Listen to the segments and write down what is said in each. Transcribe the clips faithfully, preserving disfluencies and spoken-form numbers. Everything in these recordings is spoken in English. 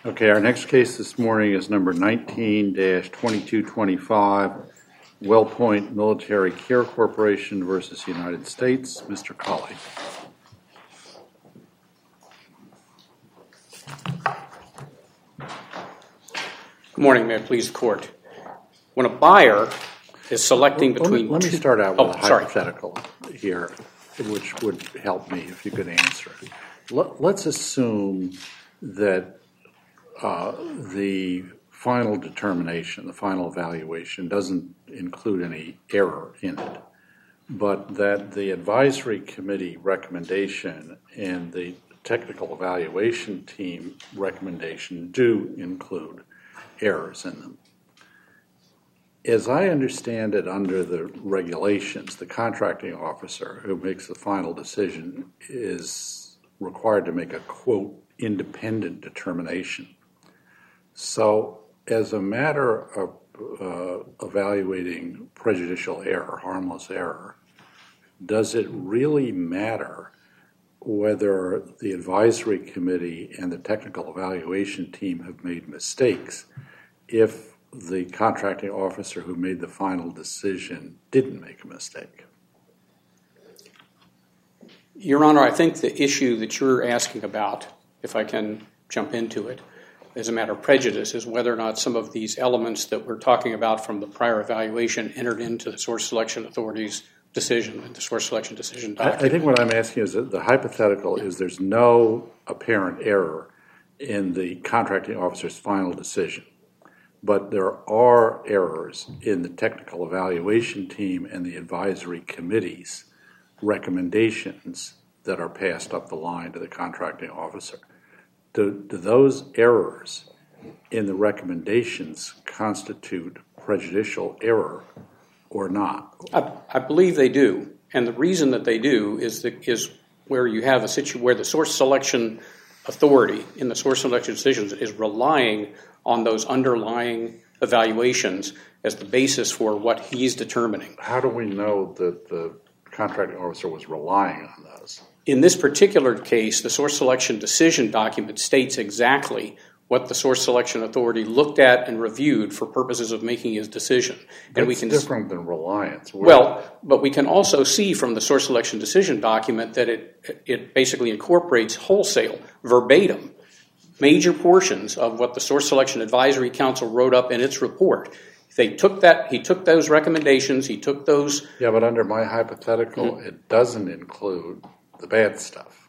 Okay, our next case this morning is number nineteen dash twenty-two twenty-five, WellPoint Military Care Corporation versus United States. Mister Colley. Good morning, may it please the court. When a buyer is selecting well, between... Let me, let me start out with oh, a sorry. hypothetical here, which would help me if you could answer it. Let, let's assume that uh, the final determination, the final evaluation, doesn't include any error in it, but that the advisory committee recommendation and the technical evaluation team recommendation do include errors in them. As I understand it under the regulations, the contracting officer who makes the final decision is required to make a, quote, independent determination. So as a matter of uh, evaluating prejudicial error, harmless error, does it really matter whether the advisory committee and the technical evaluation team have made mistakes if the contracting officer who made the final decision didn't make a mistake? Your Honor, I think the issue that you're asking about, if I can jump into it, as a matter of prejudice, is whether or not some of these elements that we're talking about from the prior evaluation entered into the source selection authority's decision, the source selection decision document. I think what I'm asking is that the hypothetical is there's no apparent error in the contracting officer's final decision, but there are errors in the technical evaluation team and the advisory committee's recommendations that are passed up the line to the contracting officer. Do, do those errors in the recommendations constitute prejudicial error or not? I, I believe they do, and the reason that they do is that is where you have a situation where the source selection authority in the source selection decisions is relying on those underlying evaluations as the basis for what he's determining. How do we know that the contracting officer was relying on those? In this particular case, the source selection decision document states exactly what the source selection authority looked at and reviewed for purposes of making his decision. That's and we can different than reliance. We're well, but we can also see from the source selection decision document that it it basically incorporates wholesale, verbatim, major portions of what the Source Selection Advisory Council wrote up in its report. They took that, he took those recommendations, he took those... Yeah, but under my hypothetical, mm-hmm. it doesn't include the bad stuff.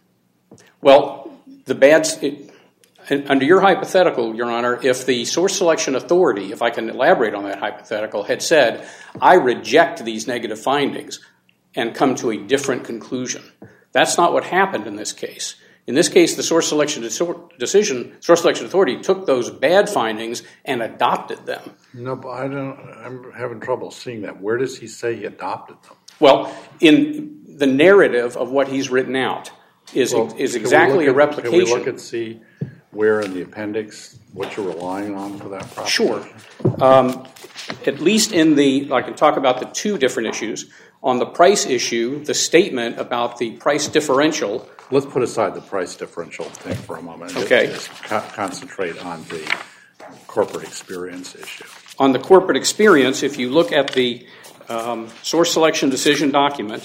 Well, the bad... It, under your hypothetical, Your Honor, if the Source Selection Authority, if I can elaborate on that hypothetical, had said, I reject these negative findings and come to a different conclusion. That's not what happened in this case. In this case, the source selection decision, source selection authority took those bad findings and adopted them. No, but I don't. I'm having trouble seeing that. Where does he say he adopted them? Well, in the narrative of what he's written out is well, is exactly a at, replication. Can we look and see where in the appendix what you're relying on for that proposition? Sure. Um, at least in the, I can talk about the two different issues. On the price issue, the statement about the price differential. Let's put aside the price differential thing for a moment. Okay. Just co- concentrate on the corporate experience issue. On the corporate experience, if you look at the um, source selection decision document,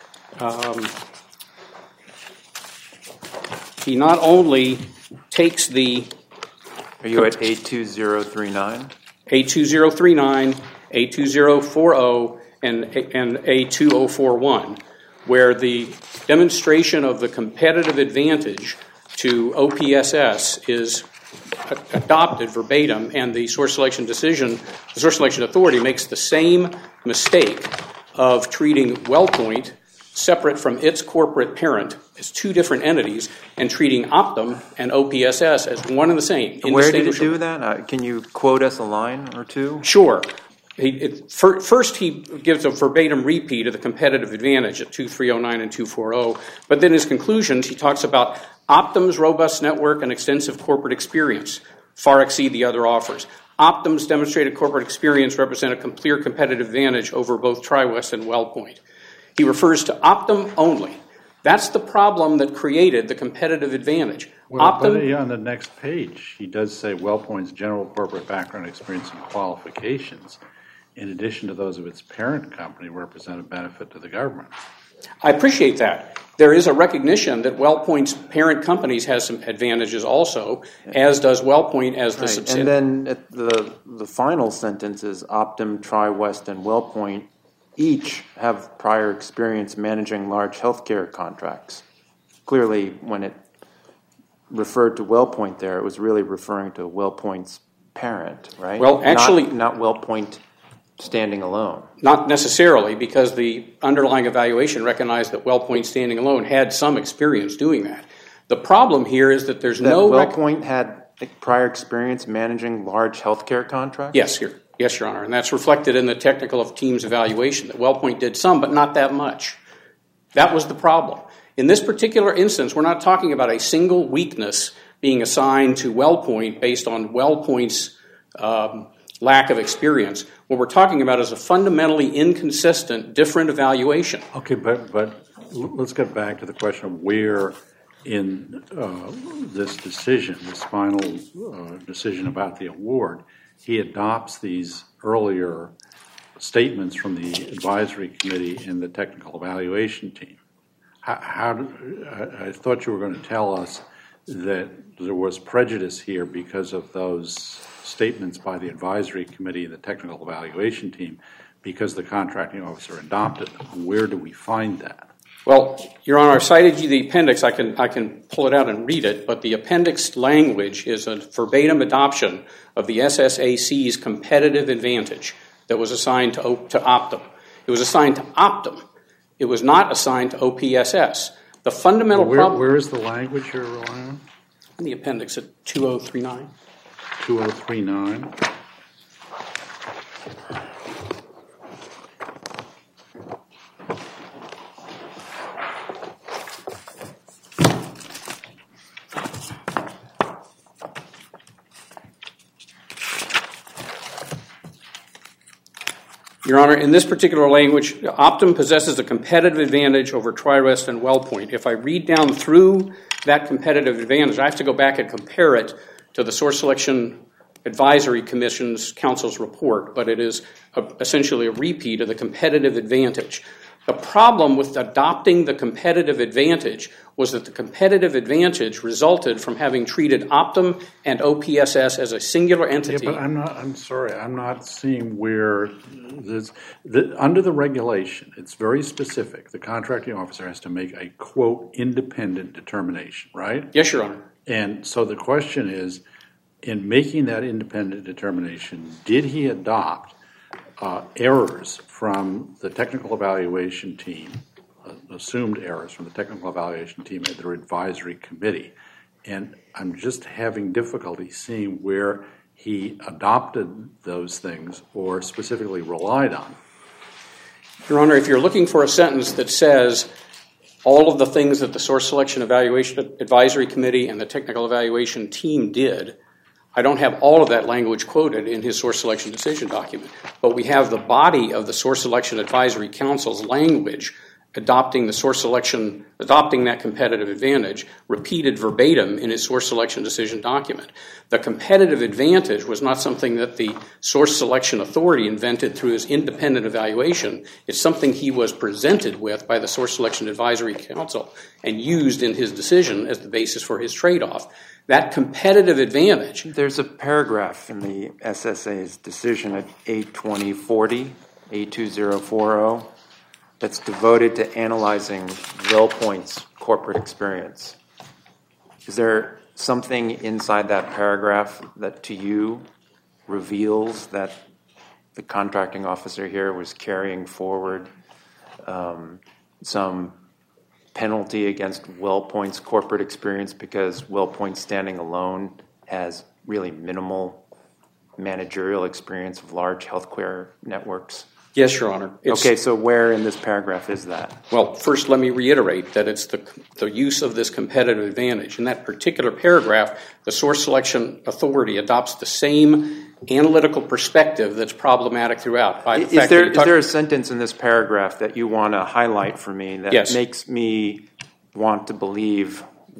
um, he not only takes the... Are you at A two zero three nine? A two zero three nine, A two zero four zero, and, and A two zero four one, where the demonstration of the competitive advantage to O P S S is adopted verbatim, and the source selection decision, the source selection authority makes the same mistake of treating WellPoint separate from its corporate parent as two different entities and treating Optum and O P S S as one and the same. Where did it do that? Uh, can you quote us a line or two? Sure. He, it, for, first, he gives a verbatim repeat of the competitive advantage at two three zero nine and two four zero, but then his conclusions, he talks about Optum's robust network and extensive corporate experience far exceed the other offers. Optum's demonstrated corporate experience represent a clear competitive advantage over both TriWest and WellPoint. He refers to Optum only. That's the problem that created the competitive advantage. Well, Optum, but on the next page, he does say WellPoint's general corporate background, experience, and qualifications, in addition to those of its parent company, represent a benefit to the government. I appreciate that. There is a recognition that WellPoint's parent companies has some advantages also, as does WellPoint as the Right. subsidiary. And then at the the final sentence is Optum, TriWest, and WellPoint each have prior experience managing large healthcare contracts. Clearly, when it referred to WellPoint there, it was really referring to WellPoint's parent, right? Well, actually- Not, not WellPoint standing alone. Not necessarily, because the underlying evaluation recognized that WellPoint standing alone had some experience doing that. The problem here is that there's That no... rec- WellPoint had prior experience managing large healthcare contracts? Yes, Your, yes, Your Honor, and that's reflected in the technical of team's evaluation, that WellPoint did some, but not that much. That was the problem. In this particular instance, we're not talking about a single weakness being assigned to WellPoint based on WellPoint's um, lack of experience. What we're talking about is a fundamentally inconsistent, different evaluation. Okay, but but let's get back to the question of where in uh, this decision, this final uh, decision about the award, he adopts these earlier statements from the advisory committee and the technical evaluation team. How, how do, I, I thought you were going to tell us that there was prejudice here because of those statements by the advisory committee and the technical evaluation team because the contracting officer adopted them. Where do we find that? Well, Your Honor, I've cited you the appendix. I can I can pull it out and read it, but the appendix language is a verbatim adoption of the S S A C's competitive advantage that was assigned to, to Optum. It was assigned to Optum. It was not assigned to O P S S. The fundamental Where, problem... where is the language you're relying on? In the appendix at two oh three nine. two oh three nine. Your Honor, in this particular language, Optum possesses a competitive advantage over TriWest and WellPoint. If I read down through that competitive advantage, I have to go back and compare it to the Source Selection Advisory Commission's Council's report, but it is a, essentially a repeat of the competitive advantage. The problem with adopting the competitive advantage was that the competitive advantage resulted from having treated Optum and O P S S as a singular entity. Yeah, but I'm not, I'm sorry, I'm not seeing where this, the, under the regulation, it's very specific. The contracting officer has to make a, quote, independent determination, right? Yes, Your Honor. And so the question is, in making that independent determination, did he adopt uh, errors from the technical evaluation team, uh, assumed errors from the technical evaluation team at their advisory committee? And I'm just having difficulty seeing where he adopted those things or specifically relied on. Your Honor, if you're looking for a sentence that says all of the things that the Source Selection Evaluation Advisory Committee and the Technical Evaluation Team did, I don't have all of that language quoted in his source selection decision document, but we have the body of the Source Selection Advisory Council's language adopting the source selection, adopting that competitive advantage, repeated verbatim in his source selection decision document. The competitive advantage was not something that the source selection authority invented through his independent evaluation. It's something he was presented with by the Source Selection Advisory Council and used in his decision as the basis for his trade-off. That competitive advantage... There's a paragraph in the S S A's decision at A twenty forty, A two oh four oh, that's devoted to analyzing WellPoint's corporate experience. Is there something inside that paragraph that to you reveals that the contracting officer here was carrying forward um, some penalty against WellPoint's corporate experience because WellPoint standing alone has really minimal managerial experience of large healthcare networks? Yes, Your Honor. It's, okay, so where in this paragraph is that? Well, first let me reiterate that it's the, the use of this competitive advantage. In that particular paragraph, the Source Selection Authority adopts the same analytical perspective that's problematic throughout. By the Is fact there, that is there a sentence in this paragraph that you want to highlight for me that Yes. makes me want to believe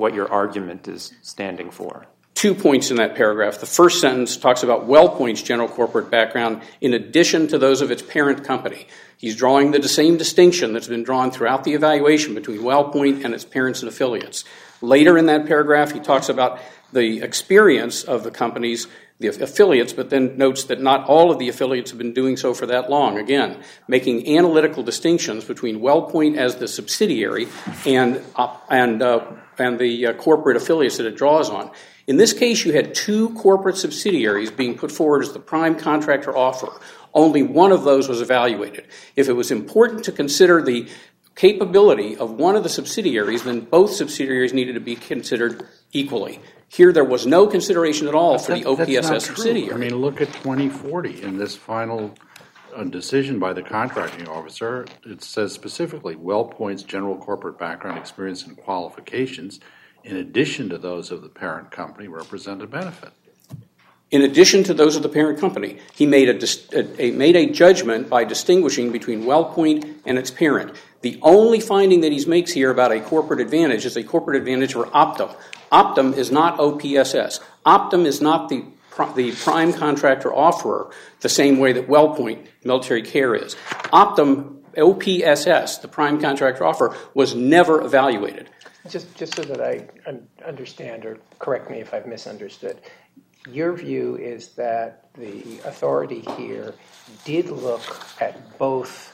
what your argument is standing for. Two points in that paragraph. The first sentence talks about WellPoint's general corporate background in addition to those of its parent company. He's drawing the same distinction that's been drawn throughout the evaluation between WellPoint and its parents and affiliates. Later in that paragraph, he talks about the experience of the companies, the affiliates, but then notes that not all of the affiliates have been doing so for that long. Again, making analytical distinctions between WellPoint as the subsidiary and, uh, and, uh, and the uh, corporate affiliates that it draws on. In this case, you had two corporate subsidiaries being put forward as the prime contractor offerer. Only one of those was evaluated. If it was important to consider the capability of one of the subsidiaries, then both subsidiaries needed to be considered equally. Here, there was no consideration at all for that, the O P S S true. subsidiary. I mean, look at twenty forty in this final uh, decision by the contracting officer. It says specifically, WellPoint's general corporate background, experience, and qualifications, in addition to those of the parent company, represent a benefit. In addition to those of the parent company, he made a, a, a, made a judgment by distinguishing between WellPoint and its parent. The only finding that he makes here about a corporate advantage is a corporate advantage for Optum. Optum is not O P S S. Optum is not the, the prime contractor offerer the same way that WellPoint Military Care is. Optum, O P S S, the prime contractor offerer, was never evaluated. Just, just so that I understand, or correct me if I've misunderstood, your view is that the authority here did look at both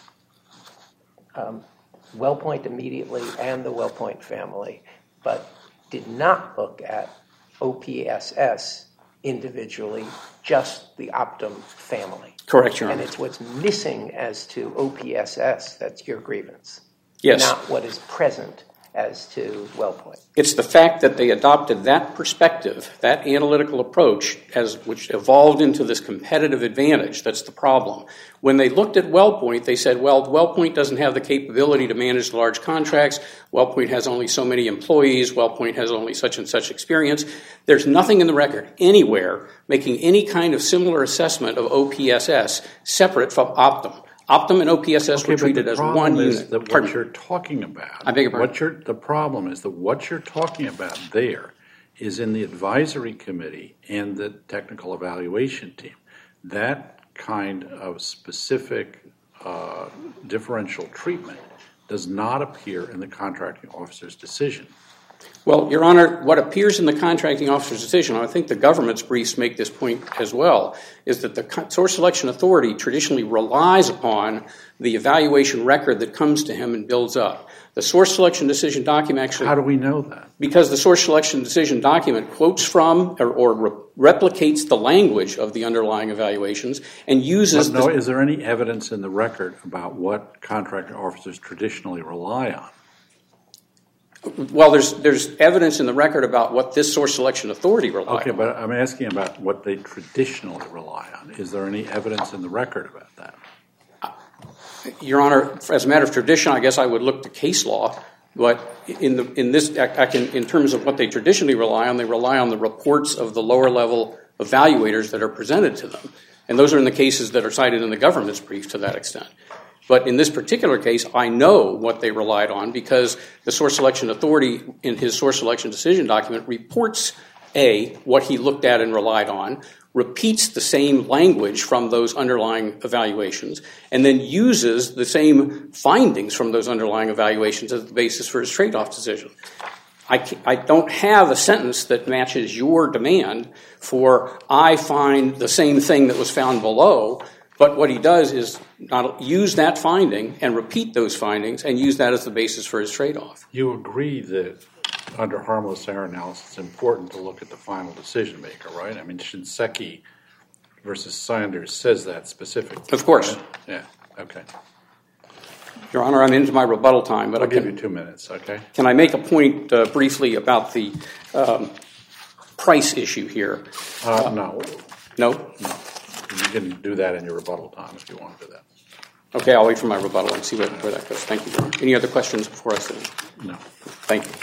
um, WellPoint immediately and the WellPoint family, but did not look at O P S S individually, just the Optum family. Correct, Your Honor. And it's what's missing as to O P S S that's your grievance. Yes. Not what is present as to WellPoint. It's the fact that they adopted that perspective, that analytical approach, as which evolved into this competitive advantage. That's the problem. When they looked at WellPoint, they said, well, WellPoint doesn't have the capability to manage large contracts. WellPoint has only so many employees. WellPoint has only such and such experience. There's nothing in the record anywhere making any kind of similar assessment of O P S S separate from Optum. Optum and O P S S okay, were treated as one is unit. That Pardon what me. you're talking about, I beg your pardon? what you're, the problem is that what you're talking about there is in the advisory committee and the technical evaluation team. That kind of specific uh, differential treatment does not appear in the contracting officer's decision. Well, Your Honor, what appears in the contracting officer's decision, and I think the government's briefs make this point as well, is that the source selection authority traditionally relies upon the evaluation record that comes to him and builds up. The source selection decision document actually... How do we know that? Because the source selection decision document quotes from or, or re- replicates the language of the underlying evaluations and uses... But no, the, is there any evidence in the record about what contracting officers traditionally rely on? Well, there's there's evidence in the record about what this source selection authority relies on. Okay, but I'm asking about what they traditionally rely on. Is there any evidence in the record about that? Your Honor, as a matter of tradition, I guess I would look to case law. But in the in this, I can, in terms of what they traditionally rely on, they rely on the reports of the lower level evaluators that are presented to them, and those are in the cases that are cited in the government's brief to that extent. But in this particular case, I know what they relied on because the source selection authority in his source selection decision document reports, A, what he looked at and relied on, repeats the same language from those underlying evaluations, and then uses the same findings from those underlying evaluations as the basis for his trade-off decision. I, I don't have a sentence that matches your demand for I find the same thing that was found below. But what he does is not use that finding and repeat those findings and use that as the basis for his trade-off. You agree that under harmless error analysis, it's important to look at the final decision maker, right? I mean, Shinseki versus Sanders says that specifically. Of course. Right? Yeah, okay. Your Honor, I'm into my rebuttal time, but I'll I can, give you two minutes, okay? Can I make a point uh, briefly about the um, price issue here? Uh, no. No? No. You can do that in your rebuttal time if you want to do that. Okay, I'll wait for my rebuttal and see where, where that goes. Thank you, Your Honor. Any other questions before I sit? No. Thank you.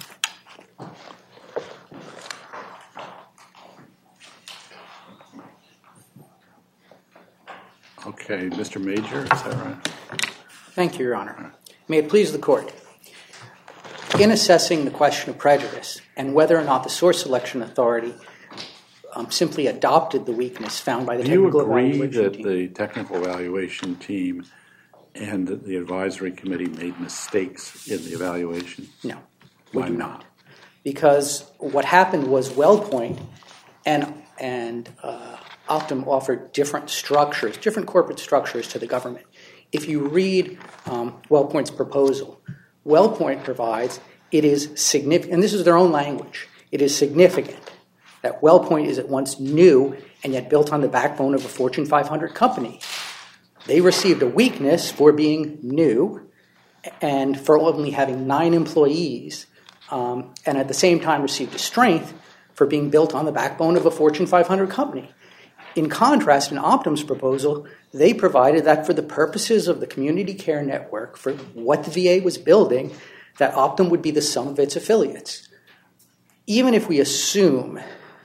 Okay, Mister Major, is that right? Thank you, Your Honor. May it please the Court. in assessing the question of prejudice and whether or not the source selection authority um, simply adopted the weakness found by the Do you technical agree evaluation that team. the technical evaluation team and the advisory committee made mistakes in the evaluation? No, we Why do not? not. Because what happened was WellPoint and and uh, Optum offered different structures, different corporate structures to the government. If you read um, WellPoint's proposal, WellPoint provides it is significant, and this is their own language, it is significant that WellPoint is at once new and yet built on the backbone of a Fortune five hundred company. They received a weakness for being new and for only having nine employees, um, and at the same time received a strength for being built on the backbone of a Fortune five hundred company. In contrast, in Optum's proposal, they provided that for the purposes of the community care network, for what the V A was building, that Optum would be the sum of its affiliates. Even if we assume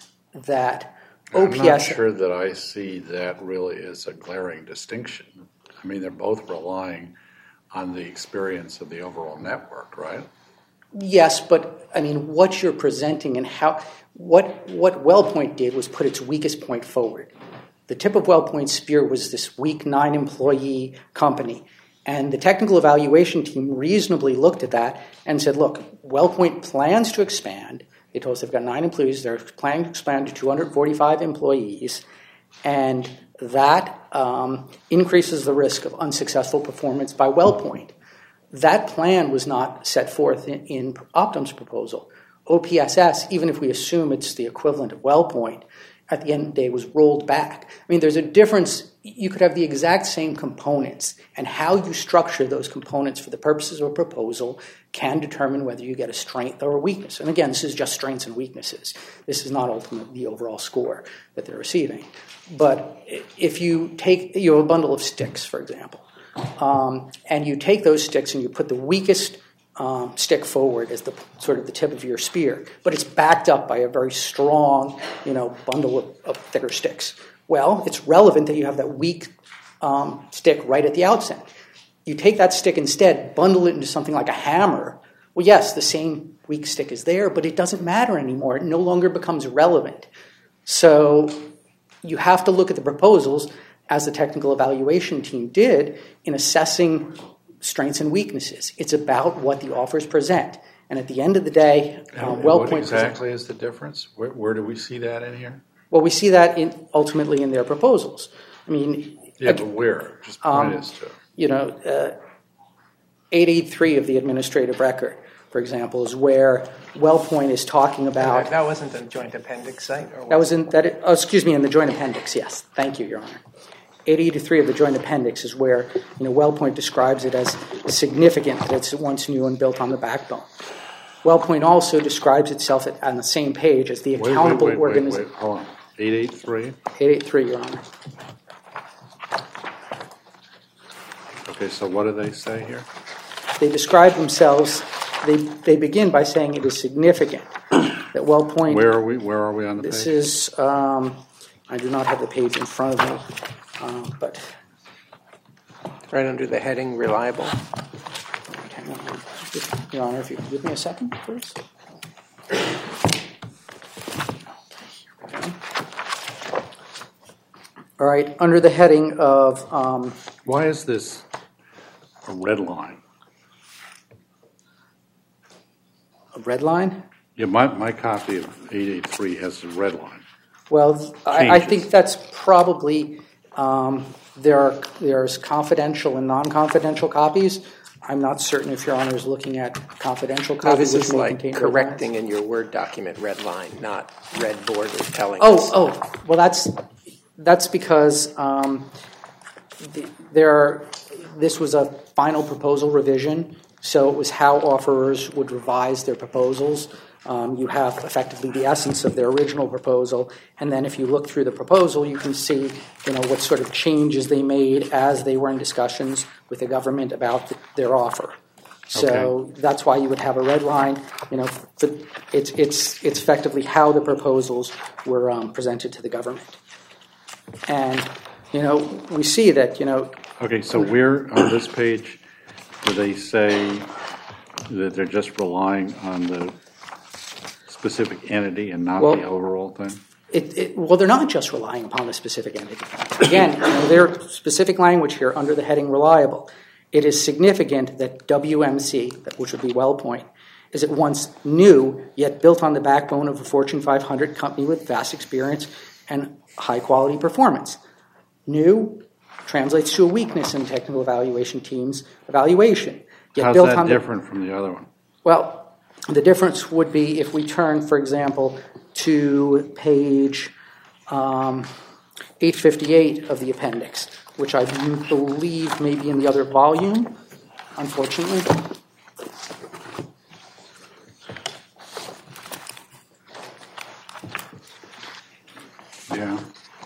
that O P S... I'm not sure that I see that really as a glaring distinction. I mean, they're both relying on the experience of the overall network, right? Yes, but I mean, what you're presenting and how what what WellPoint did was put its weakest point forward. The tip of WellPoint's spear was this weak nine-employee company, and the technical evaluation team reasonably looked at that and said, "Look, WellPoint plans to expand. They told us they've got nine employees. They're planning to expand to two hundred forty-five employees, and that um, increases the risk of unsuccessful performance by WellPoint." That plan was not set forth in, in Optum's proposal. O P S S, even if we assume it's the equivalent of WellPoint, at the end of the day was rolled back. I mean, there's a difference. You could have the exact same components, and how you structure those components for the purposes of a proposal can determine whether you get a strength or a weakness. And again, this is just strengths and weaknesses. This is not ultimately the overall score that they're receiving. But if you take, you have a bundle of sticks, for example, Um, and you take those sticks and you put the weakest um, stick forward as the sort of the tip of your spear, but it's backed up by a very strong, you know, bundle of, of thicker sticks. Well, it's relevant that you have that weak um, stick right at the outset. You take that stick instead, bundle it into something like a hammer. Well, yes, the same weak stick is there, but it doesn't matter anymore. It no longer becomes relevant. So you have to look at the proposals as the technical evaluation team did in assessing strengths and weaknesses. It's about what the offers present. And at the end of the day, uh, WellPoint... What exactly is the difference? Where, where do we see that in here? Well, we see that in, ultimately in their proposals. I mean... Yeah, but where? Just point um, us to. You know, uh, eight eighty-three of the administrative record, for example, is where WellPoint is talking about... That, that wasn't the joint appendix site? Or that was in... that. It, oh, excuse me, in the joint appendix, yes. Thank you, Your Honor. eight eighty-three of the joint appendix is where, you know, WellPoint describes it as significant that it's once new and built on the backbone. WellPoint also describes itself at, on the same page as the accountable wait, wait, wait, organization. Wait, hold on. eight eighty-three? eight eighty-three, Your Honor. Okay, so what do they say here? They describe themselves, they, they begin by saying it is significant that WellPoint... Where are we, where are we on the This page? is, um, I do not have the page in front of me, uh, but... right under the heading reliable. Hang on. Your Honor, if you could give me a second, please. All right, under the heading of... Um, Why is this a red line? a red line? Yeah, my, my copy of eight eighty-three has a red line. Well, I, I Changes. think that's probably... Um, there are there's confidential and non-confidential copies. I'm not certain if Your Honor is looking at confidential No, copies. this which is may like contain red correcting lines. in your Word document red line, not red border telling Oh, us. oh, well, that's that's because um, the, there are, this was a final proposal revision, so it was how offerers would revise their proposals. Um, you have effectively the essence of their original proposal, and then if you look through the proposal, you can see, you know, what sort of changes they made as they were in discussions with the government about the, their offer. So Okay. that's why you would have a red line. You know, for, it's it's it's effectively how the proposals were um, presented to the government, and you know we see that you know Okay, so where on this page do they say That they're just relying on the specific entity and not Well- the overall thing? It, it, well, they're not just relying upon the specific entity. Again, their specific language here under the heading reliable, it is significant that W M C, which would be WellPoint, is at once new, yet built on the backbone of a Fortune five hundred company with vast experience and high-quality performance. New translates to a weakness in technical evaluation team's evaluation. Yet How's built that on different from the other one? Well, the difference would be if we turn, for example, to page um, eight fifty-eight of the appendix, which I believe may be in the other volume, unfortunately. Yeah.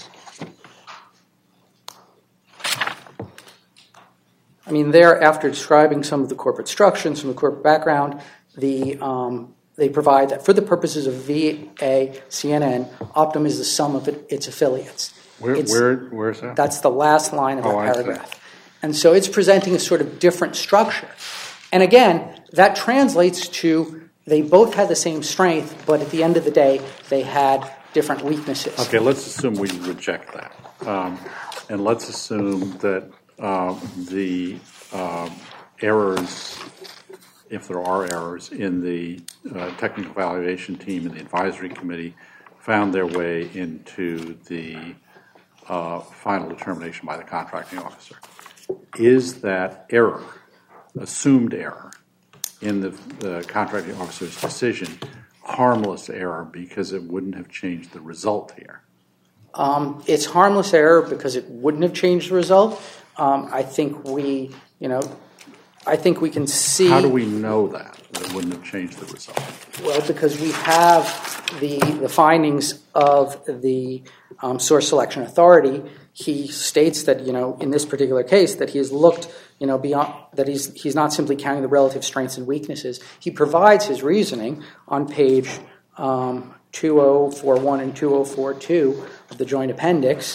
I mean, there, after describing some of the corporate structure and some of the corporate background, the um, they provide that for the purposes of V A C N N, Optum is the sum of it, its affiliates. Where, It's- where, where's that? That's the last line of Oh, that I see. paragraph. And so it's presenting a sort of different structure. And again, that translates to they both had the same strength, but at the end of the day, they had different weaknesses. Okay, let's assume we reject that. Um, and let's assume that uh, the um, errors, if there are errors, in the uh, technical evaluation team and the advisory committee found their way into the uh, final determination by the contracting officer. Is that error, assumed error, in the, the contracting officer's decision harmless error because it wouldn't have changed the result here? Um, it's harmless error because it wouldn't have changed the result. Um, I think we, you know, I think we can see. How do we know that, that it wouldn't have changed the result? Well, because we have the the findings of the um, source selection authority. He states that, you know, in this particular case, that he has looked, you know, beyond that. He's he's not simply counting the relative strengths and weaknesses. He provides his reasoning on page um, two thousand forty-one and two thousand forty-two of the joint appendix.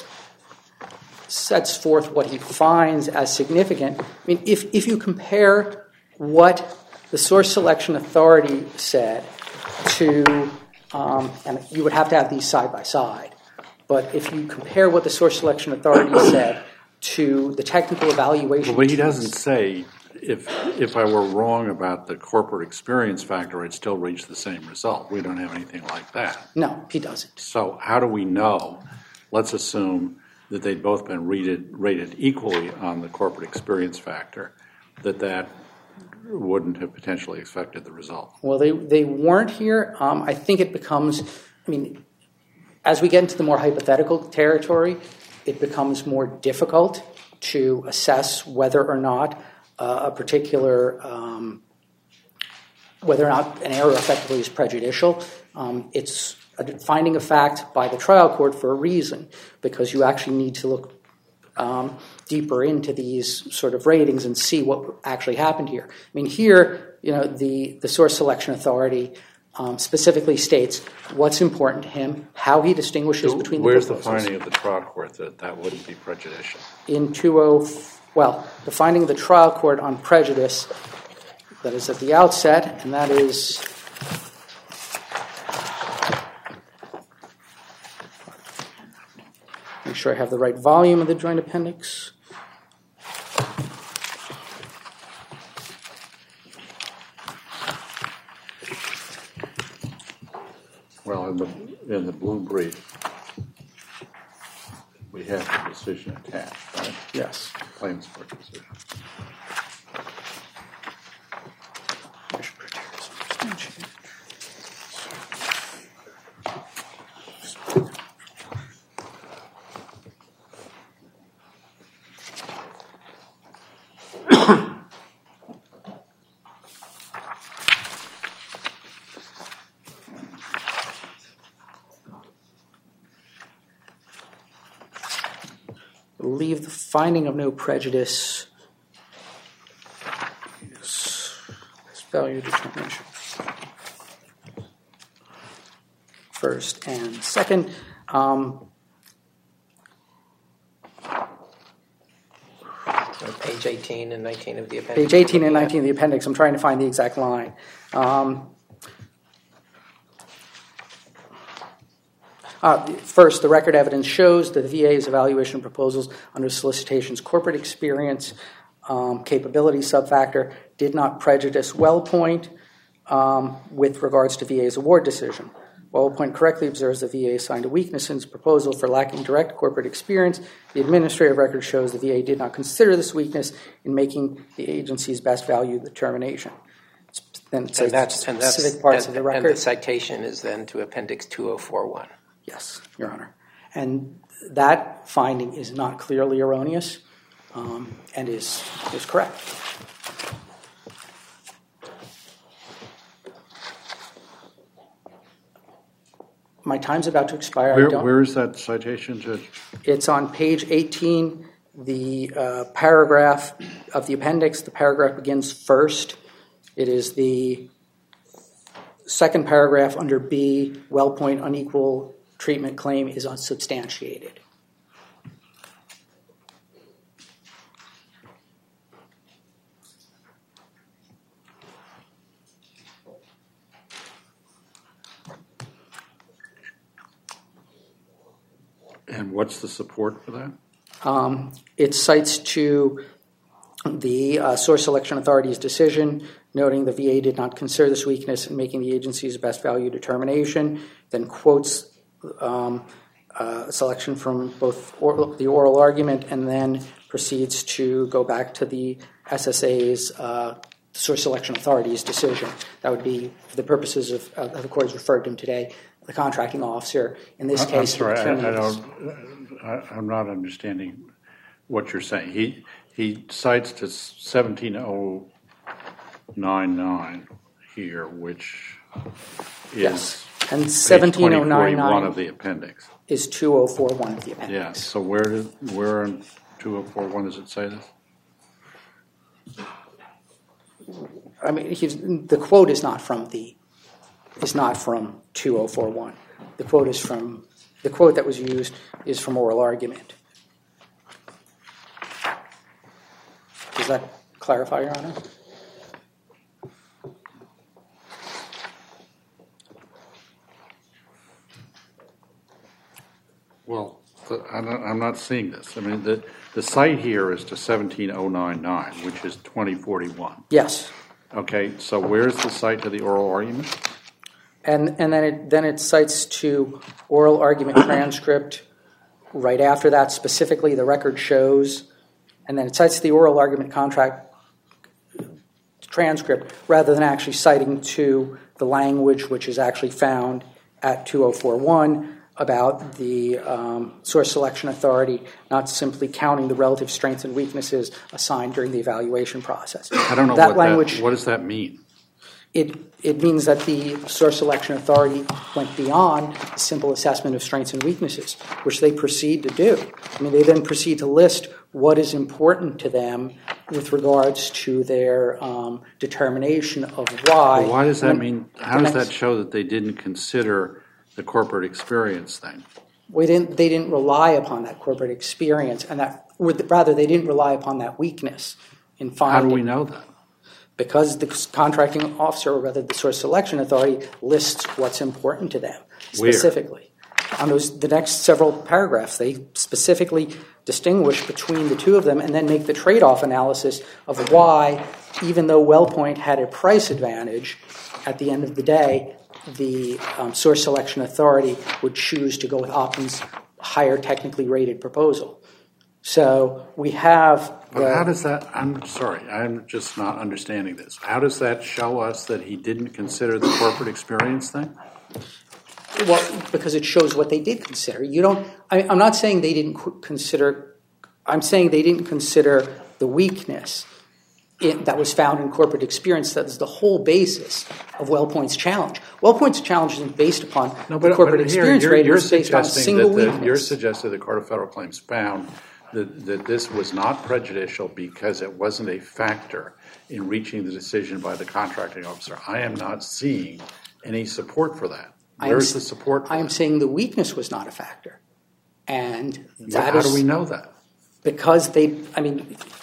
Sets forth what he finds as significant. I mean, if if you compare what the source selection authority said to, um, and you would have to have these side by side, but if you compare what the source selection authority said to the technical evaluation, Well, but he teams- doesn't say if if I were wrong about the corporate experience factor, I'd still reach the same result. We don't have anything like that. No, he doesn't. So how do we know? Let's assume that they'd both been rated, rated equally on the corporate experience factor, that that wouldn't have potentially affected the result. Well, they they weren't here. Um, I think it becomes. I mean, as we get into the more hypothetical territory, it becomes more difficult to assess whether or not uh, a particular um, whether or not an error effectively is prejudicial. Um, it's a finding of fact by the trial court for a reason, because you actually need to look um, deeper into these sort of ratings and see what actually happened here. I mean, here, you know, the, the source selection authority um, specifically states what's important to him, how he distinguishes between the Where's the proposals. finding of the trial court that that wouldn't be prejudicial? In two oh, well, the finding of the trial court on prejudice, that is at the outset, and that is make sure I have the right volume of the joint appendix. Well, in the, in the blue brief, we have the decision attached, right? Yes. Claims court decision. I believe the finding of no prejudice is value determination. First and second. Um, That's page eighteen and nineteen of the appendix. Page eighteen and nineteen of the appendix. I'm trying to find the exact line. Um, uh, first, the record evidence shows that the V A's evaluation proposals under solicitation's corporate experience um, capability subfactor did not prejudice WellPoint um, with regards to V A's award decision. WellPoint correctly observes the V A assigned a weakness in its proposal for lacking direct corporate experience. The administrative record shows the V A did not consider this weakness in making the agency's best value determination. Then it and that's, and that's, specific parts and, of the record. And the citation is then to Appendix two oh four one. Yes, Your Honor. And that finding is not clearly erroneous um, and is, is correct. My time's about to expire. Where, I don't, where is that citation, Judge? It's on page eighteen, the uh, paragraph of the appendix. The paragraph begins first. It is the second paragraph under B, WellPoint unequal treatment claim is unsubstantiated. And what's the support for that? Um, it cites to the uh, source selection authority's decision, noting the V A did not consider this weakness in making the agency's best value determination, then quotes um, uh, a selection from both oral, the oral argument, and then proceeds to go back to the S S A's uh, source selection authority's decision. That would be, for the purposes of, uh, the court has referred to him today, the contracting officer. In this I, case, I'm sorry, I, I don't. I, I'm not understanding what you're saying. He he cites to seventeen oh nine nine here, which is Yes. And seventeen oh nine one of the appendix. Is two oh four one of the appendix. Yeah. So where did, where in two oh four one does it say this? I mean, he's, the quote is not from the is not from two oh four one. The quote is from the quote that was used is from oral argument. Does that clarify, Your Honor? Well, the, I'm, not, I'm not seeing this. I mean, the the site here is to seventeen oh nine nine, which is twenty forty-one. Yes. Okay. So where's the site to the oral argument? And and then it then it cites to oral argument transcript right after that. Specifically, the record shows, and then it cites the oral argument contract transcript rather than actually citing to the language which is actually found at two oh four one about the um, source selection authority not simply counting the relative strengths and weaknesses assigned during the evaluation process. I don't know that what language. That, what does that mean? It it means that the source selection authority went beyond a simple assessment of strengths and weaknesses, which they proceed to do. I mean, they then proceed to list what is important to them with regards to their um, determination of why. Well, why does that when, mean? How does that show that they didn't consider the corporate experience thing? We didn't. They didn't rely upon that corporate experience, and that, or rather, they didn't rely upon that weakness in finding. How do we know that? Because the contracting officer, or rather the source selection authority, lists what's important to them specifically. Where? On those, the next several paragraphs, they specifically distinguish between the two of them and then make the trade-off analysis of why, even though WellPoint had a price advantage, at the end of the day, the um, source selection authority would choose to go with Optum's higher technically rated proposal. So we have. The, well, how does that? I'm sorry, I'm just not understanding this. How does that show us that he didn't consider the corporate experience thing? Well, because it shows what they did consider. You don't. I, I'm not saying they didn't consider. I'm saying they didn't consider the weakness in, that was found in corporate experience. That is the whole basis of WellPoint's challenge. WellPoint's challenge isn't based upon no, but, the corporate but here, experience you're, rate. You're It's based on a single that the, weakness. You're suggesting the Court of Federal Claims found that, that this was not prejudicial because it wasn't a factor in reaching the decision by the contracting officer. I am not seeing any support for that. Where's the support for I am that? saying the weakness was not a factor. And that How is, do we know that? Because they, I mean,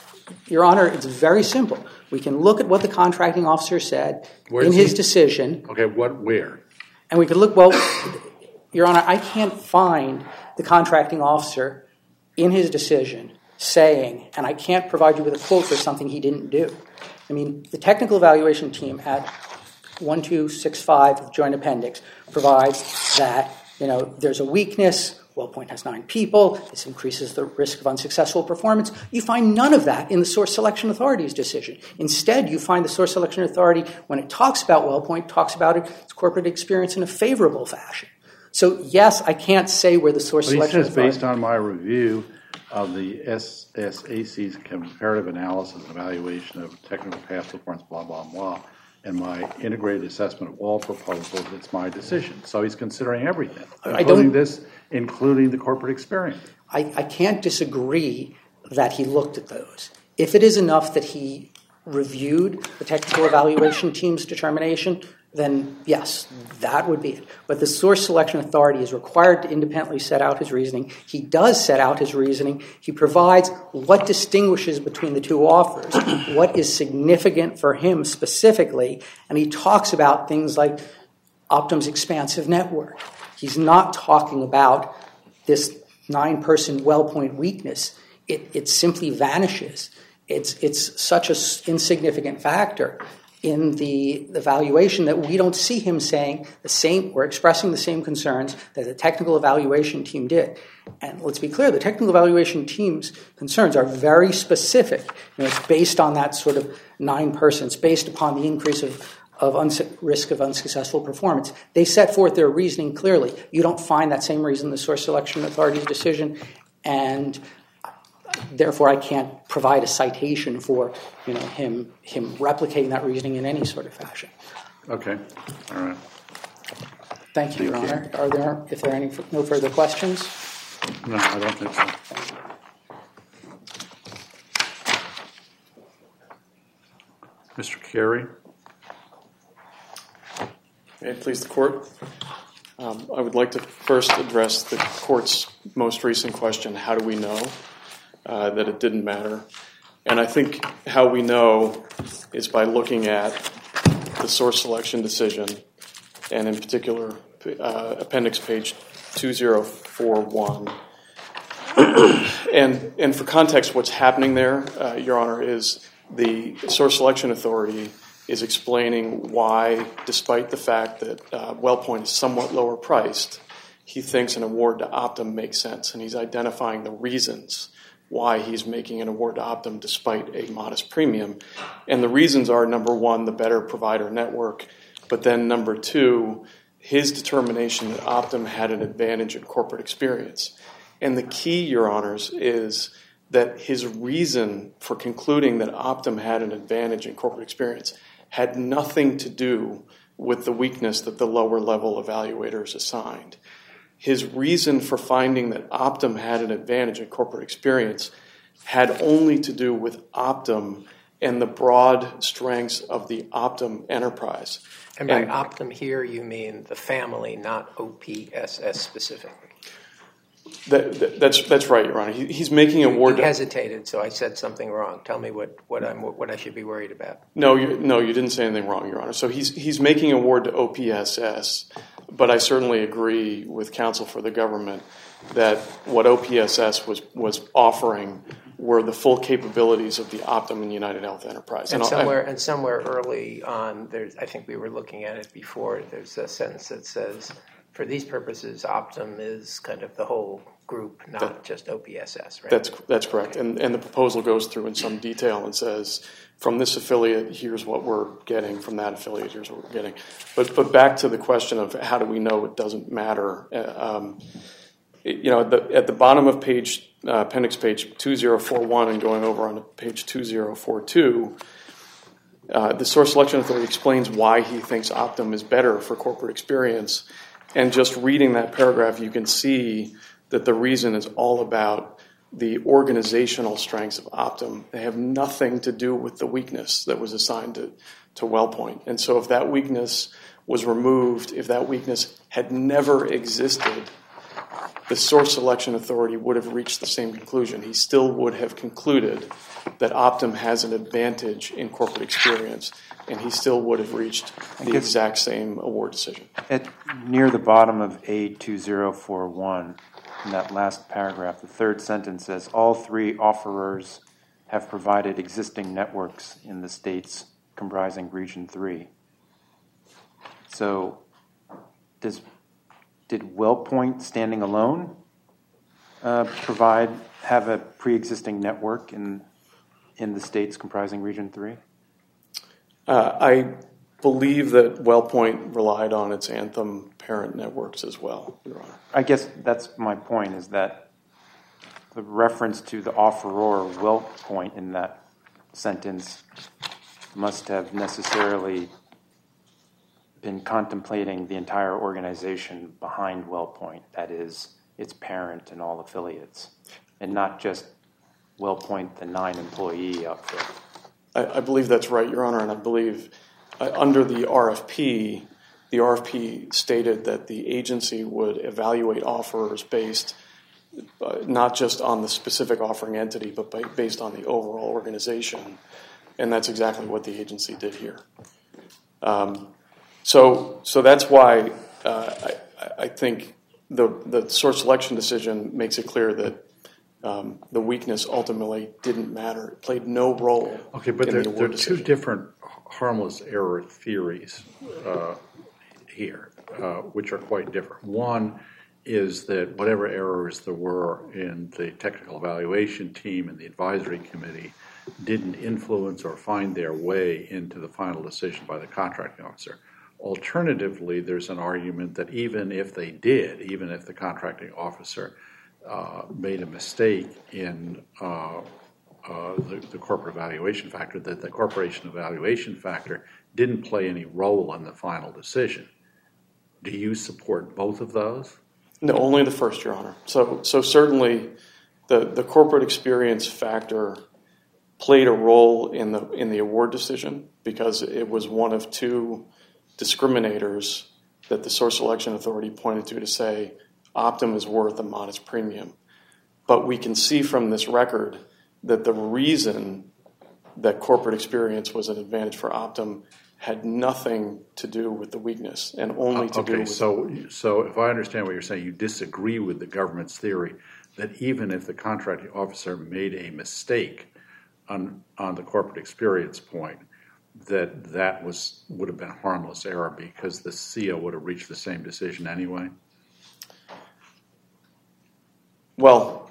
Your Honor, it's very simple. We can look at what the contracting officer said Where's in his he? decision. Okay, what, where? And we could look, well, Your Honor, I can't find the contracting officer in his decision saying, and I can't provide you with a quote for something he didn't do. I mean, the technical evaluation team at one two six five of the Joint Appendix provides that, you know, there's a weakness. WellPoint has nine people. This increases the risk of unsuccessful performance. You find none of that in the Source Selection Authority's decision. Instead, you find the Source Selection Authority, when it talks about WellPoint, talks about its corporate experience in a favorable fashion. So, yes, I can't say where the Source But he Selection says, Authority... based on my review of the S S A C's comparative analysis and evaluation of technical past performance, blah, blah, blah, and my integrated assessment of all proposals, it's my decision. So he's considering everything, including this, including the corporate experience. I, I can't disagree that he looked at those. If it is enough that he reviewed the technical evaluation team's determination, then yes, that would be it. But the Source Selection Authority is required to independently set out his reasoning. He does set out his reasoning. He provides what distinguishes between the two offers, what is significant for him specifically, and he talks about things like Optum's expansive network. He's not talking about this nine-person WellPoint weakness. It, it simply vanishes. It's, it's such an insignificant factor in the evaluation that we don't see him saying the same or expressing the same concerns that the technical evaluation team did. And let's be clear, the technical evaluation team's concerns are very specific. You know, it's based on that sort of nine persons, based upon the increase of, of uns- risk of unsuccessful performance. They set forth their reasoning clearly. You don't find that same reason in the Source Selection Authority's decision, and therefore, I can't provide a citation for, you know, him him replicating that reasoning in any sort of fashion. Okay, all right. Thank you, Your Honor. Are there, if there are any no further questions? No, I don't think so. Mister Carey? May it please the Court? Um, I would like to first address the Court's most recent question, how do we know uh, that it didn't matter? And I think how we know is by looking at the source selection decision, and in particular, uh, appendix page two zero four one. and, and for context, what's happening there, uh, Your Honor, is the source selection authority is explaining why, despite the fact that uh, WellPoint is somewhat lower priced, he thinks an award to Optum makes sense, and he's identifying the reasons why he's making an award to Optum despite a modest premium. And the reasons are, number one, the better provider network, but then number two, his determination that Optum had an advantage in corporate experience. And the key, Your Honors, is that his reason for concluding that Optum had an advantage in corporate experience had nothing to do with the weakness that the lower level evaluators assigned. His reason for finding that Optum had an advantage in corporate experience had only to do with Optum and the broad strengths of the Optum enterprise. And by and, Optum here, you mean the family, not O P S S specifically. That, that, that's that's right, Your Honor. He, he's making a You, award. you hesitated, so I said something wrong. Tell me what, what I'm what I should be worried about. No, you, no, you didn't say anything wrong, Your Honor. So he's he's making an award to O P S S, but I certainly agree with counsel for the government that what O P S S was was offering were the full capabilities of the Optum and United Health enterprise. And, and somewhere I, and somewhere early on, there's I think we were looking at it before. There's a sentence that says, for these purposes, Optum is kind of the whole group, not that, just O P S S, right? That's that's correct. And and the proposal goes through in some detail and says, from this affiliate, here's what we're getting. From that affiliate, here's what we're getting. But but back to the question of how do we know it doesn't matter? Um, it, you know, at the, at the bottom of page uh, appendix page two zero four one and going over on page two zero four two, uh, the source selection authority explains why he thinks Optum is better for corporate experience. And just reading that paragraph, you can see that the reason is all about the organizational strengths of Optum. They have nothing to do with the weakness that was assigned to, to WellPoint. And so if that weakness was removed, if that weakness had never existed, the source selection authority would have reached the same conclusion. He still would have concluded that Optum has an advantage in corporate experience, and he still would have reached the exact same award decision. At near the bottom of A two zero four one, in that last paragraph, the third sentence says, all three offerers have provided existing networks in the states comprising Region three. So does did WellPoint standing alone uh, provide have a pre-existing network in in the states comprising Region three? Uh, I believe that WellPoint relied on its Anthem parent networks as well, Your Honor. I guess that's my point, is that the reference to the offeror WellPoint in that sentence must have necessarily been contemplating the entire organization behind WellPoint, that is, its parent and all affiliates, and not just WellPoint, the nine-employee outfit. I, I believe that's right, Your Honor, and I believe uh, under the R F P, the R F P stated that the agency would evaluate offerers based uh, not just on the specific offering entity, but by, based on the overall organization, and that's exactly what the agency did here. Um, so, so that's why uh, I, I think the the source selection decision makes it clear that Um, the weakness ultimately didn't matter. It played no role. Okay, but in there, the there are award two decision. different harmless error theories uh, here, uh, which are quite different. One is that whatever errors there were in the technical evaluation team and the advisory committee didn't influence or find their way into the final decision by the contracting officer. Alternatively, there's an argument that even if they did, even if the contracting officer Uh, made a mistake in uh, uh, the, the corporate evaluation factor, that the corporation evaluation factor didn't play any role in the final decision. Do you support both of those? No, only the first, Your Honor. So, so certainly the, the corporate experience factor played a role in the in the award decision because it was one of two discriminators that the source selection authority pointed to to say Optum is worth a modest premium. But we can see from this record that the reason that corporate experience was an advantage for Optum had nothing to do with the weakness and only to uh, okay, do with... so, so if I understand what you're saying, you disagree with the government's theory that even if the contracting officer made a mistake on, on the corporate experience point, that that was would have been a harmless error because the C O would have reached the same decision anyway? Well,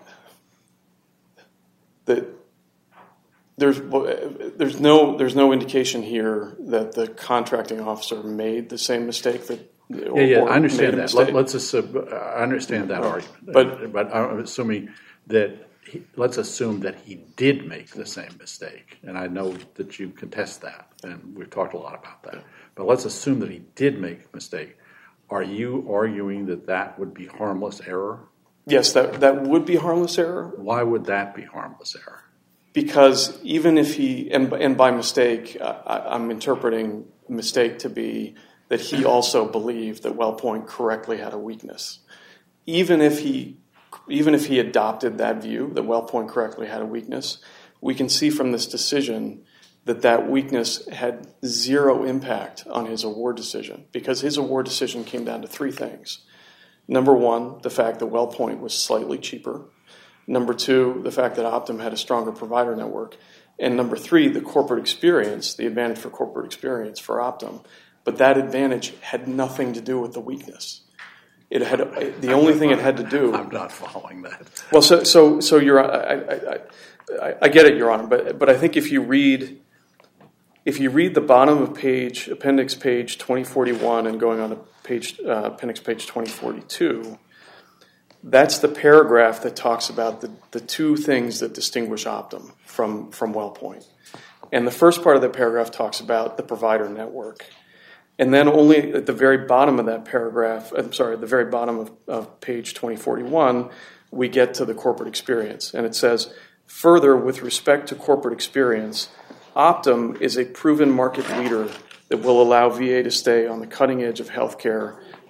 the, there's there's no there's no indication here that the contracting officer made the same mistake that. Or, yeah, yeah, I understand that. Let, let's assume, I understand that argument, but but I'm assuming that he, let's assume that he did make the same mistake, and I know that you contest that, and we've talked a lot about that. But let's assume that he did make a mistake. Are you arguing that that would be harmless error? Yes, that, that would be harmless error. Why would that be harmless error? Because even if he, and, and by mistake, I, I'm interpreting mistake to be that he also believed that WellPoint correctly had a weakness. Even if he, even if he adopted that view, that WellPoint correctly had a weakness, we can see from this decision that that weakness had zero impact on his award decision because his award decision came down to three things. Number one, the fact that WellPoint was slightly cheaper. Number two, the fact that Optum had a stronger provider network. And number three, the corporate experience, the advantage for corporate experience for Optum. But that advantage had nothing to do with the weakness. It had the only thing it had to do. I'm not following that. Well, so so so you're I I, I, I get it, Your Honor, but but I think if you read if you read the bottom of page appendix page twenty forty-one and going on to page uh, appendix page twenty forty-two, that's the paragraph that talks about the, the two things that distinguish Optum from, from WellPoint. And the first part of the paragraph talks about the provider network. And then only at the very bottom of that paragraph, I'm sorry, at the very bottom of, of page twenty forty-one, we get to the corporate experience. And it says, further, with respect to corporate experience, Optum is a proven market leader that will allow V A to stay on the cutting edge of healthcare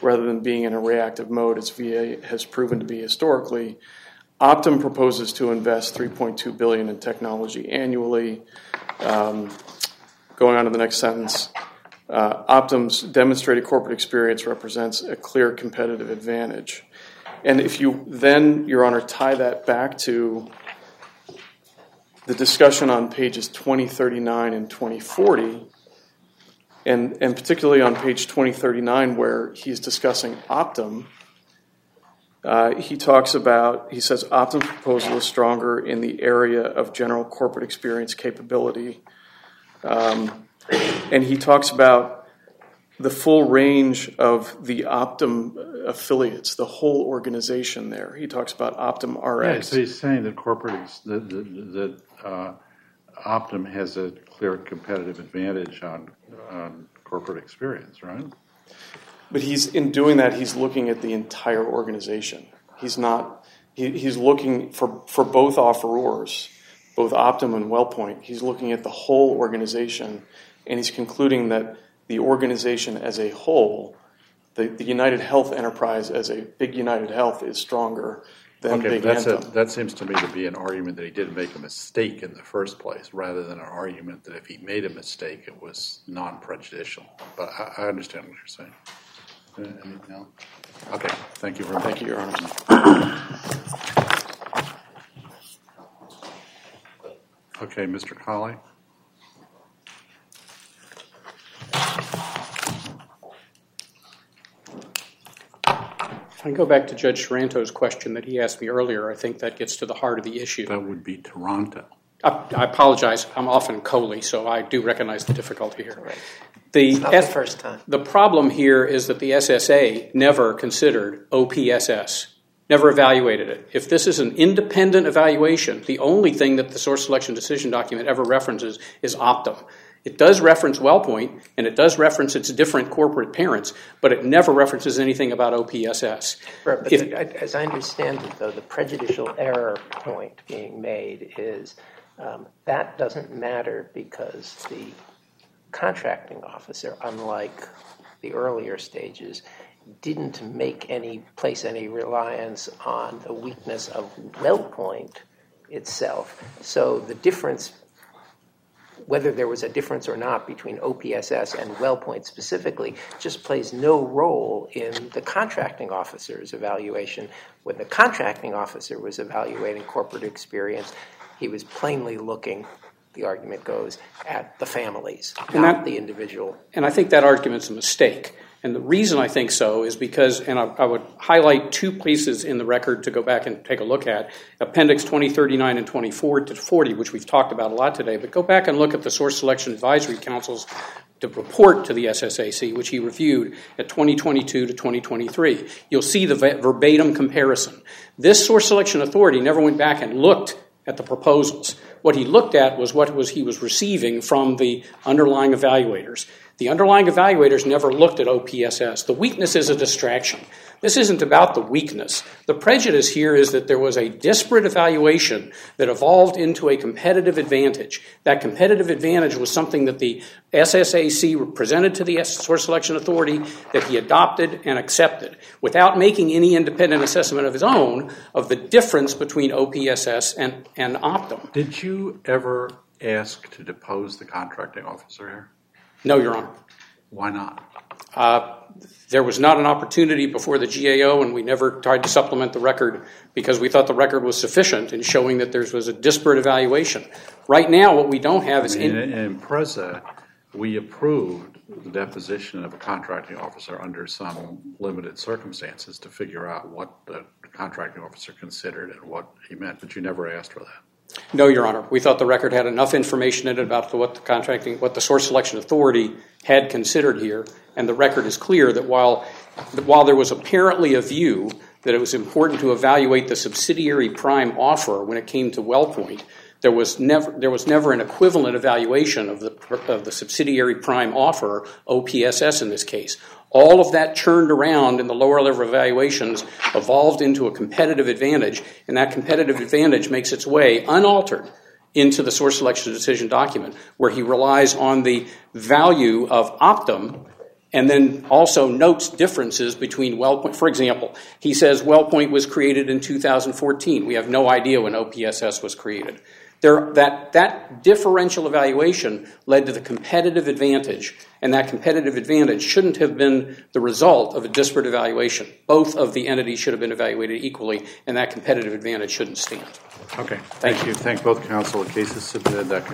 rather than being in a reactive mode, as V A has proven to be historically. Optum proposes to invest three point two billion dollars in technology annually. Um, going on to the next sentence, uh, Optum's demonstrated corporate experience represents a clear competitive advantage. And if you then, Your Honor, tie that back to the discussion on pages twenty thirty-nine and twenty forty, and, and particularly on page twenty thirty-nine where he's discussing Optum, Uh, he talks about, he says, Optum's proposal is stronger in the area of general corporate experience capability. Um, and he talks about the full range of the Optum affiliates, the whole organization there. He talks about Optum R X. Yeah, so he's saying that corporate, ex- that, that, that uh, Optum has a clear competitive advantage on, on corporate experience, right? But he's in doing that, he's looking at the entire organization. He's not. He, he's looking for for both offerors, both Optum and WellPoint. He's looking at the whole organization, and he's concluding that the organization as a whole, the, the United Health enterprise as a big United Health, is stronger than okay, Big that's Anthem. a, that seems to me to be an argument that he didn't make a mistake in the first place, rather than an argument that if he made a mistake, it was non-prejudicial. But I, I understand what you're saying. Anything else? Okay, thank you very much. Thank you, Your Honor. Okay, Mister Colley. If I go back to Judge Taranto's question that he asked me earlier, I think that gets to the heart of the issue. That would be Toronto. I, I apologize. I'm often Coley, so I do recognize the difficulty here. Right. The, It's not S- the first time. The problem here is that the S S A never considered O P S S, never evaluated it. If this is an independent evaluation, the only thing that the source selection decision document ever references is Optum. It does reference WellPoint, and it does reference its different corporate parents, but it never references anything about O P S S. Right, but If- the, as I understand it, though, the prejudicial error point being made is um, that doesn't matter because the contracting officer, unlike the earlier stages, didn't make any place any reliance on the weakness of WellPoint itself. So the difference, whether there was a difference or not between O P S S and WellPoint specifically, just plays no role in the contracting officer's evaluation. When the contracting officer was evaluating corporate experience, he was plainly looking, the argument goes, at the families, And not that- the individual. And I think that argument's a mistake. And the reason I think so is because, and I, I would highlight two places in the record to go back and take a look at, Appendix twenty thirty-nine and twenty-four to forty, which we've talked about a lot today, but go back and look at the Source Selection Advisory Council's the report to the S S A C, which he reviewed at twenty twenty-two to twenty twenty-three. You'll see the verbatim comparison. This Source Selection Authority never went back and looked at the proposals. What he looked at was what was he was receiving from the underlying evaluators. The underlying evaluators never looked at O P S S. The weakness is a distraction. This isn't about the weakness. The prejudice here is that there was a disparate evaluation that evolved into a competitive advantage. That competitive advantage was something that the S S A C presented to the Source Selection Authority, that he adopted and accepted, without making any independent assessment of his own of the difference between O P S S and, and Optum. Did you ever ask to depose the contracting officer here? No, Your Honor. Why not? Uh, there was not an opportunity before the G A O, and we never tried to supplement the record because we thought the record was sufficient in showing that there was a disparate evaluation. Right now, what we don't have is... I mean, in, in Preza, we approved the deposition of a contracting officer under some limited circumstances to figure out what the contracting officer considered and what he meant, but you never asked for that. No, Your Honor. We thought the record had enough information in it about what the contracting, what the Source Selection Authority had considered here, and the record is clear that while, that while there was apparently a view that it was important to evaluate the subsidiary prime offer when it came to WellPoint, there was never there was never an equivalent evaluation of the of the subsidiary prime offer, O P S S in this case. All of that churned around in the lower level evaluations evolved into a competitive advantage, and that competitive advantage makes its way unaltered into the source selection decision document, where he relies on the value of Optum and then also notes differences between WellPoint. For example, he says WellPoint was created in two thousand fourteen. We have no idea when O P S S was created. There, that, that differential evaluation led to the competitive advantage, and that competitive advantage shouldn't have been the result of a disparate evaluation. Both of the entities should have been evaluated equally, and that competitive advantage shouldn't stand. Okay, thank you. Thank both counsel. The case is submitted. That